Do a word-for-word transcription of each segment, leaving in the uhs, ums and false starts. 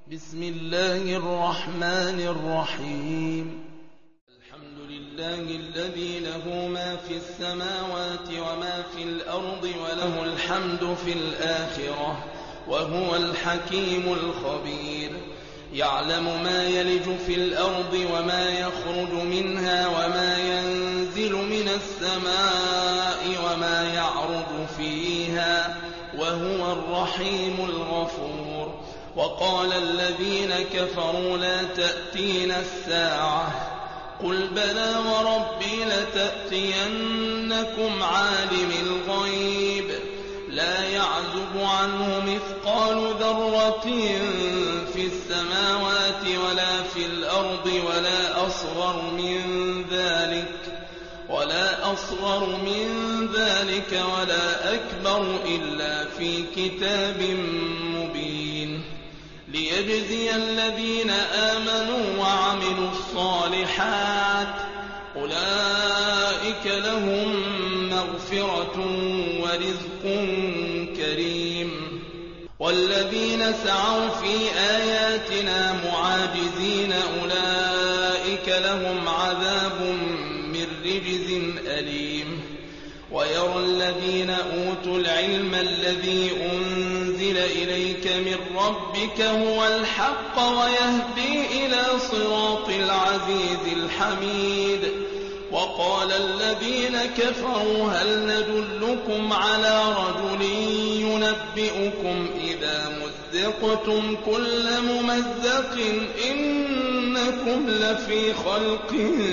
بسم الله الرحمن الرحيم. الحمد لله الذي له ما في السماوات وما في الأرض وله الحمد في الآخرة وهو الحكيم الخبير. يعلم ما يلج في الأرض وما يخرج منها وما ينزل من السماء وما يعرج فيها وهو الرحيم الغفور. وقال الذين كفروا لا تأتينا الساعة قل بلى وربي لتأتينكم عالم الغيب لا يعزب عنه مثقال ذرة في السماوات ولا في الأرض ولا أصغر من ذلك ولا أصغر من ذلك ولا أكبر إلا في كتاب مبين ليجزي الذين آمنوا وعملوا الصالحات أولئك لهم مغفرة ورزق كريم. والذين سعوا في آياتنا معاجزين أولئك لهم عذاب من رجز أليم. ويرى الذين أوتوا العلم الذي أنزل إليك من ربك هو الحق ويهدي إلى صراط العزيز الحميد. وقال الذين كفروا هل ندلكم على رجل ينبئكم إذا مزقتم كل ممزق إنكم لفي خلق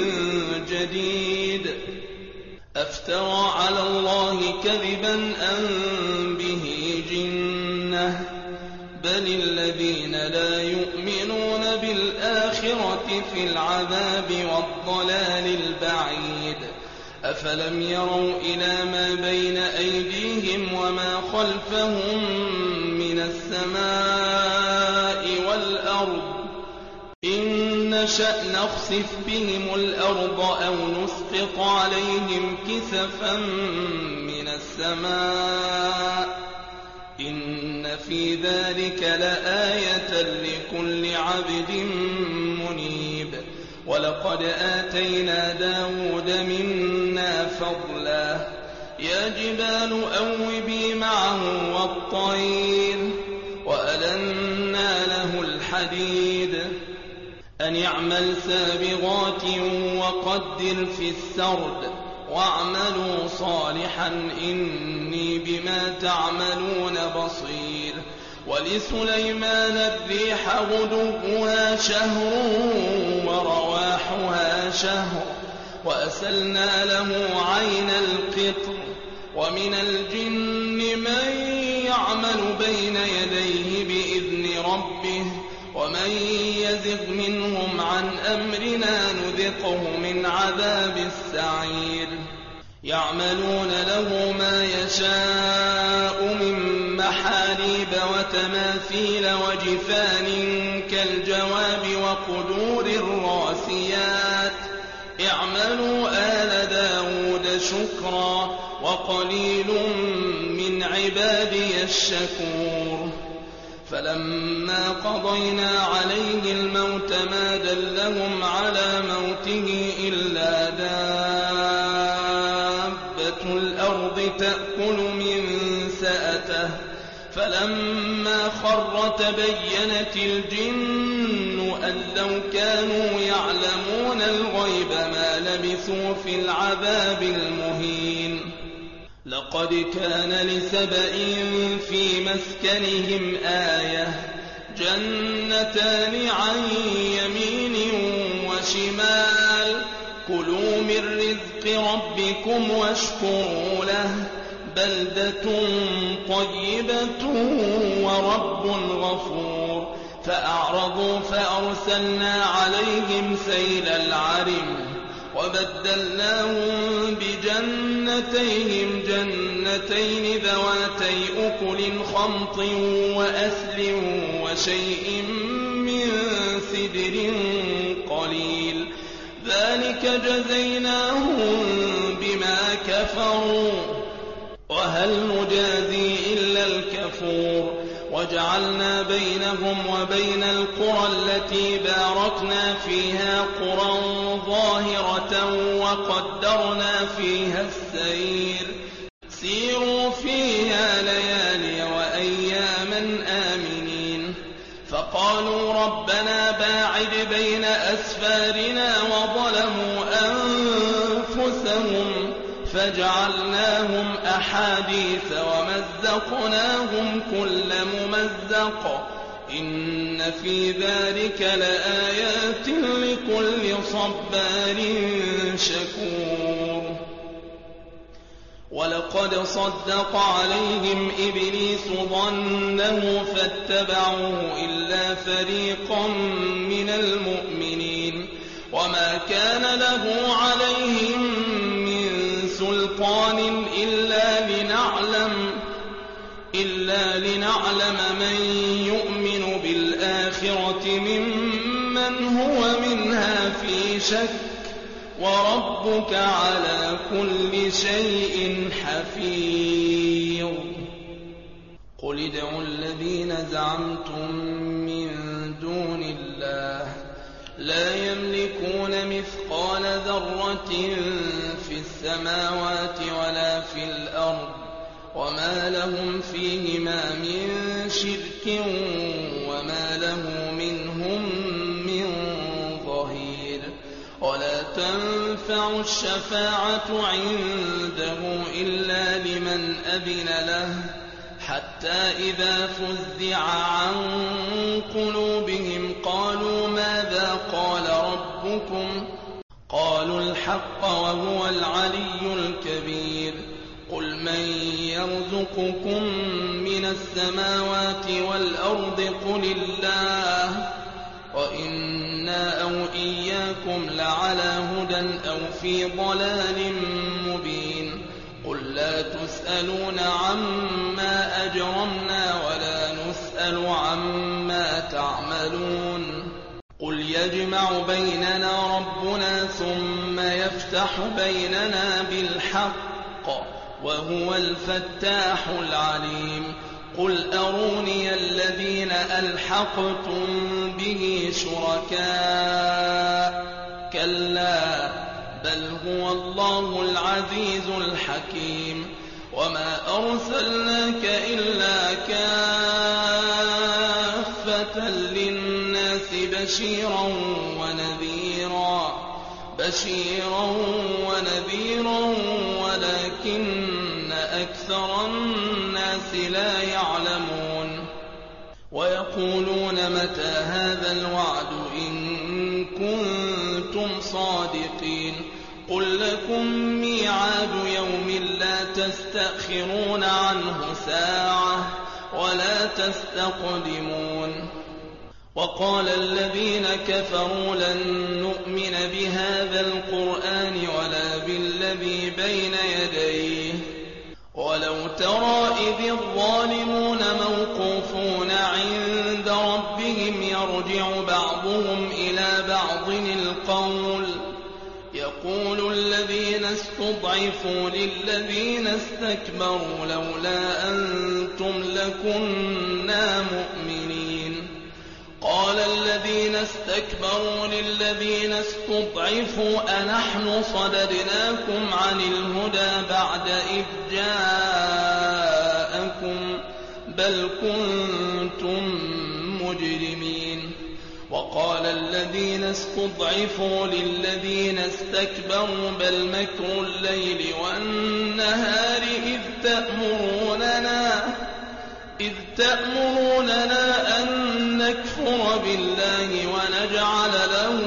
جديد أفترى على الله كذبا أم به جنة بل الذين لا يؤمنون بالآخرة في العذاب والضلال البعيد. أفلم يروا إلى ما بين أيديهم وما خلفهم من السماء والأرض إن نشأ نخسف بهم الأرض أو نسقط عليهم كسفا من السماء إن في ذلك لآية لكل عبد منيب. ولقد آتينا داود منا فضلا يا جبال أوبي معه والطير وألنا له الحديد أن اعمل سابغات وقدر في السرد واعملوا صالحا إني بما تعملون بصير. ولسليمان الريح غدوها شهر ورواحها شهر وأسلنا له عين القطر. ومن الجن من يعمل بين يديه بإذن ربه ومن يزغ منهم عن أمرنا نذقه من عذاب السعير. يعملون له ما يشاء من محاريب وتماثيل وجفان كالجواب وقدور الراسيات اعملوا آل داود شكرا وقليل من عبادي الشكور. فلما قضينا عليه الموت ما دلهم على موته إلا دابة الأرض تأكل من سأته فلما خر تبينت الجن أن لو كانوا يعلمون الغيب ما لبثوا في العذاب المهين. لقد كان لسبإ في مسكنهم آية جنتان عن يمين وشمال كلوا من رزق ربكم واشكروا له بلدة طيبة ورب غفور. فأعرضوا فأرسلنا عليهم سيل العرم وبدلناهم بجنتيهم جنتين ذواتي أكل خمط وأثل وشيء من سدر قليل ذلك جزيناهم بما كفروا وهل نجازي إلا الكفور. وجعلنا بينهم وبين القرى التي باركنا فيها قرى ظاهرة وقدرنا فيها السير سيروا فيها ليالي وأياما آمنين فقالوا ربنا باعد بين أسفارنا وظلموا أنفسهم فجعلناهم أحاديث ومزقناهم كل ممزق إن في ذلك لآيات لكل صبار شكور ولقد صدق عليهم إبليس ظنه فاتبعوه إلا فريقا من المؤمنين وما كان له عليهم من سلطان إلا لنعلم إلا لنعلم من يؤمن بالآخرة ممن هو منها في شك وربك على كل شيء حفيظ قل ادعوا الذين زعمتم من دون الله لا يملكون مثقال ذرة في السماوات ولا في الأرض وما لهم فيهما من شرك وما له منهم من ظهير ولا تنفع الشفاعة عنده إلا لمن أذن له حتى إذا فزع عن قلوبهم قالوا ماذا قال ربكم قالوا الحق وهو العلي الكبير قل من يرزقكم من السماوات والأرض قل الله وإنا أو إياكم لعلى هدى أو في ضلال مبين قل لا تسألون عما أجرمنا ولا نسأل عما تعملون قل يجمع بيننا ربنا ثم يفتح بيننا بالحق وهو الفتاح العليم قل أروني الذين ألحقتم به شركاء كلا بل هو الله العزيز الحكيم وما أرسلناك إلا كافة للناس بشيرا ونذيرا بشيرا ونذيرا ولكن أكثر الناس لا يعلمون ويقولون متى هذا الوعد إن كنتم صادقين قل لكم ميعاد يوم لا تستأخرون عنه ساعة ولا تستقدمون وقال الذين كفروا لن نؤمن بهذا القرآن ولا بالذي بين يديه ولو ترى إذ الظالمون موقوفون عند ربهم يرجع بعضهم إلى بعض القول يقول الذين استضعفوا للذين استكبروا لولا أنتم لكنا مؤمنين قال الذين استكبروا للذين استضعفوا أنحن صددناكم عن الهدى بعد إذ جاءكم بل كنتم مجرمين وقال الذين استضعفوا للذين استكبروا بل مكر الليل والنهار إذ تأمروننا إذ تأمروننا أن نكفر بالله ونجعل له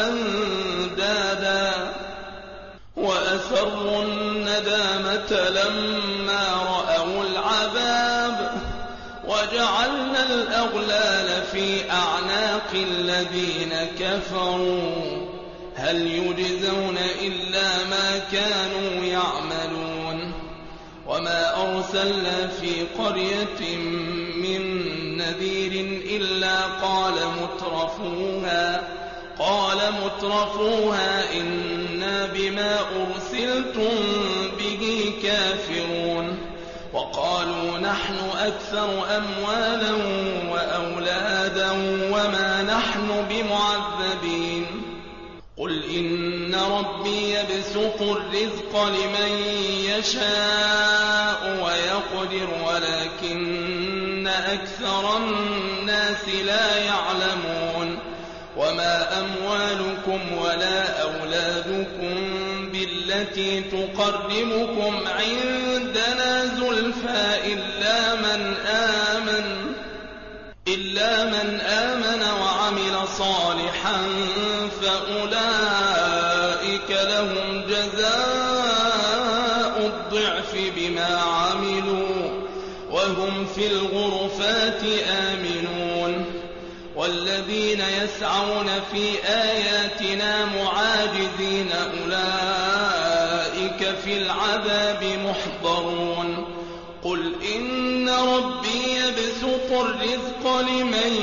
أندادا وأسروا الندامة لما رأوا العذاب وجعلنا الأغلال في أعناق الذين كفروا هل يجزون إلا ما كانوا يعملون وما أرسلنا في قرية من نذير إلا قال مترفوها قال مترفوها إنا بما أرسلتم به كافرون وقالوا نحن أكثر أموالا وأولادا وما نحن بمعذبين قل إن ربي يبسط الرزق لمن يشاء ويقدر ولكن أكثر الناس لا يعلمون وما أموالكم ولا أولادكم بالتي تقربكم عندنا زلفى إلا من آمن إلا من آمن وعمل صالحا فأولئك لهم جزاء الضعف بما عملوا وهم في الغرفات آمنون والذين يسعون في آياتنا معاجزين أولئك في العذاب محضرون قل إن ربي يبسط الرزق لمن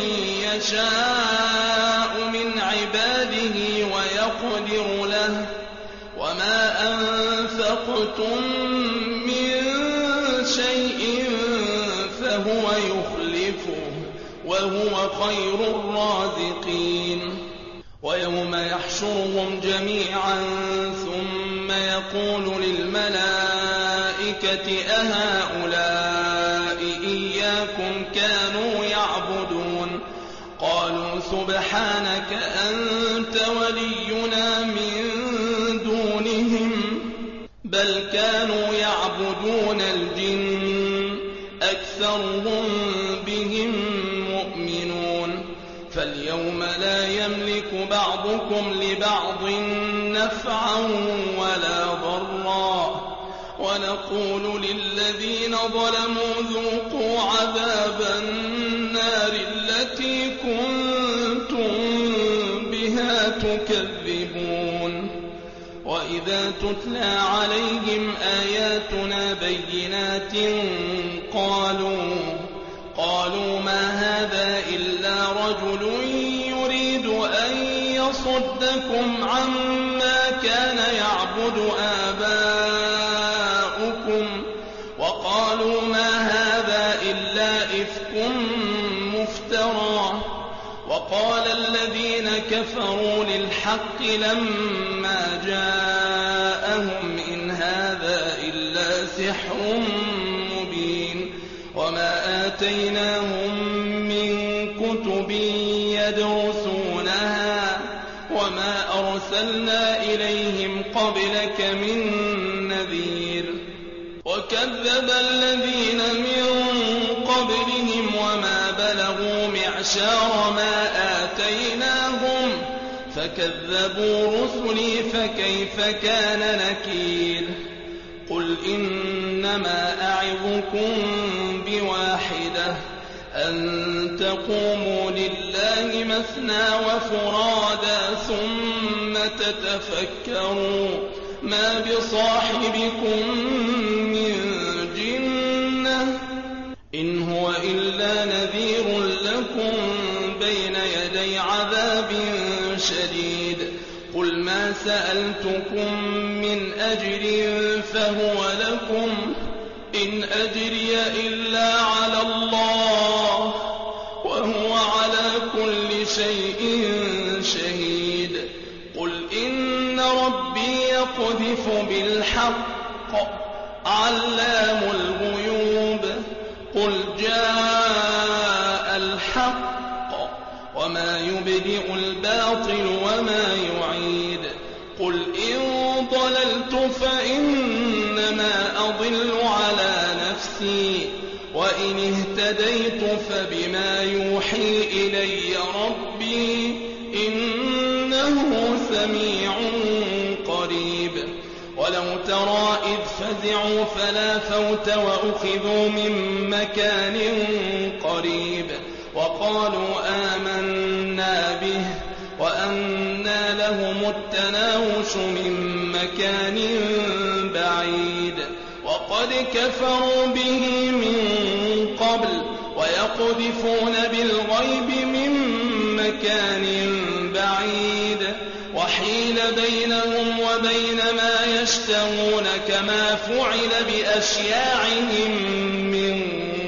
يشاء من عباده ويقدر له وما أنفقتم من شيء فهو يخلفه وهو خير الرازقين ويوم يحشرهم جميعا ثم يقول للملائكة أهؤلاء إياكم كانوا يعبدون قالوا سبحانك أنت ولينا من دونهم بل كانوا يعبدون الجن أكثرهم بهم مؤمنون فاليوم لا يملك بعضكم لبعض نفعا ولا ضرا ونقول للذين ظلموا ذوقوا عذاب النار التي كنتم بها تكذبون وإذا تتلى عليهم آياتنا بينات قالوا قالوا ما هذا إلا رجل يريد أن يصدكم عما كان يعبد آباؤكم وقالوا ما هذا إلا إفك مفترى وقال الذين كفروا للحق لما جاءهم إن هذا إلا سحر مبين وما آتيناهم من كتب يدرسونها وما أرسلنا إليهم قبلك من نذير وكذب الذين من قبلهم وما بلغوا معشار ما آتيناهم فكذبوا رسلي فكيف كان نكير قل إنما أعظكم بواحدة أن تقوموا لله مثنى وفرادا ثم تتفكروا ما بصاحبكم من جنة إن هو إلا نذير لكم بين يدي عذاب شديد قل ما سألتكم من أجر فهو لكم إن أجري إلا على الله وهو على كل شيء شهيد قل إن ربي يقذف بالحق علام الغيوب قل جاء الحق وما يبدئ الباطل وما يعيد قل إن ضللت فإنما أضل على نفسي وإن اهتديت فبما يوحي إلي ربي إنه سميع قريب ولو ترى إذ فزعوا فلا فوت وأخذوا من مكان قريب وقالوا آمنا به وأنى لهم التناوش من مكان بعيد وقد كفروا به من قبل ويقذفون بالغيب من مكان بعيد وحيل بينهم وبين ما يشتهون كما فعل بأشياعهم من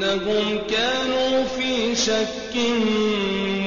إنهم كانوا في شك